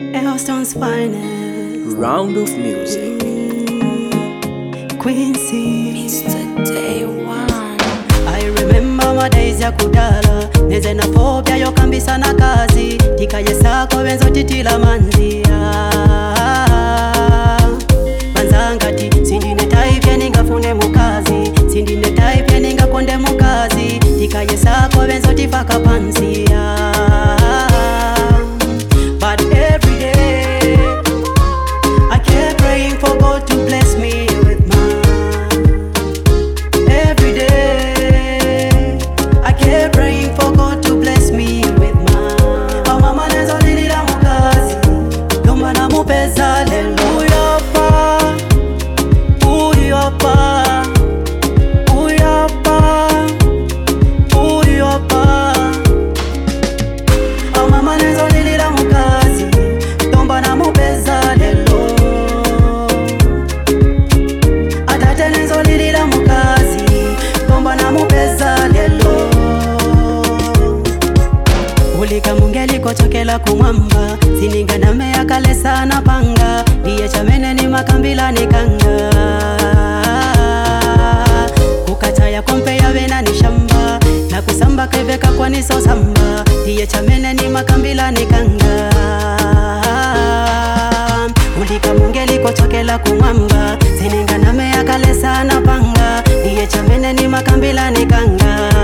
Houston's finest. Round of music. Quincy. Mr. Day One. I remember my days ya kudala. Neze na phobia yokambisa na kazi. Tikaye sako wenzo titila manzia. Banzangati sindine type ningafune mukazi. Sindine type ningakonde mukazi. Tikaye sako wenzo tifaka pansia. But every day I kept praying for God to bless me with mine. Every day I kept praying for God to bless me with mine. Mama nezo nilila mukazi Yomba na mupeza lelo. Uyapa Uyapa Uyapa Mama nezo nilila mukazi Yomba na mupeza lelo. Atate nezo nilila mukazi Yomba na mupeza lelo. Ulika mungeli kochokela kumwamba. Sininga name ya kale sana panga. Diye chamene ni makambila ni kanga. Kukataya kompe ya wena ni shamba. Na kusamba keveka kwa niso samba. Diye chamene ni makambila ni kanga. Ulika mungeli kochokela kumwamba. Sininga name ya kale sana panga. Diye chamene ni makambila ni kanga.